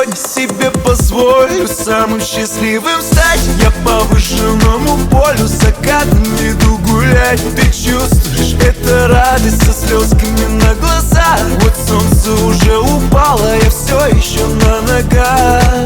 Сегодня себе позволю самым счастливым стать. Я по повышенному полю закатом иду гулять. Ты чувствуешь, это радость со слезками на глазах. Вот солнце уже упало, я все еще на ногах.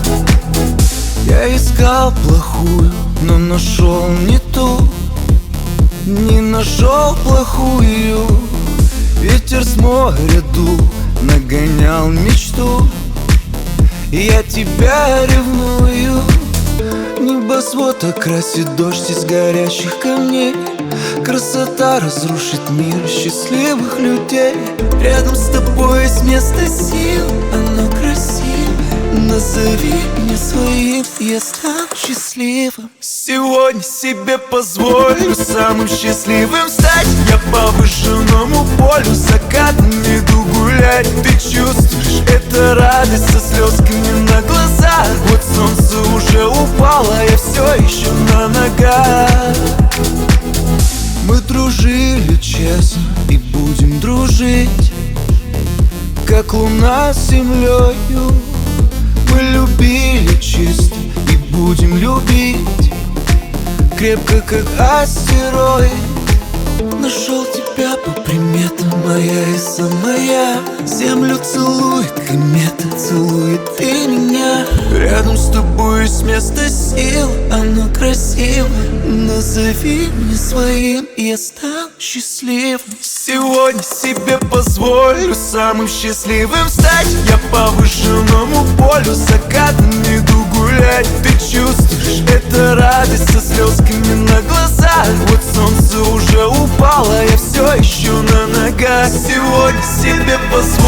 Я искал плохую, но нашел не ту. Не нашел плохую. Ветер с моря дул, нагонял мечту. Я тебя ревную. Небосвод окрасит дождь из горящих камней. Красота разрушит мир счастливых людей. Рядом с тобой есть место сил, оно красиво. Назови меня своим, я стану счастливым. Сегодня себе позволю самым счастливым стать. Я по повышенному полю закатом иду гулять. Ты чувствуешь, это радость со слезками на глазах. Вот солнце уже упало, я все еще на ногах. Мы дружили честно и будем дружить, как луна с землею. Мы любили чисто и будем любить крепко, как астероид. Нашел тебя по приметам, моя и самая. Землю целует комета, целует и меня. Рядом с тобой есть место сил, оно красиво. Назови меня своим, я стану счастливым. Сегодня себе позволю самым счастливым стать. Я по повышенному полю закатом иду гулять. Ты чувствуешь, это радость со слезками на глазах. Вот солнце уже упало, я все еще на ногах. Сегодня себе позволю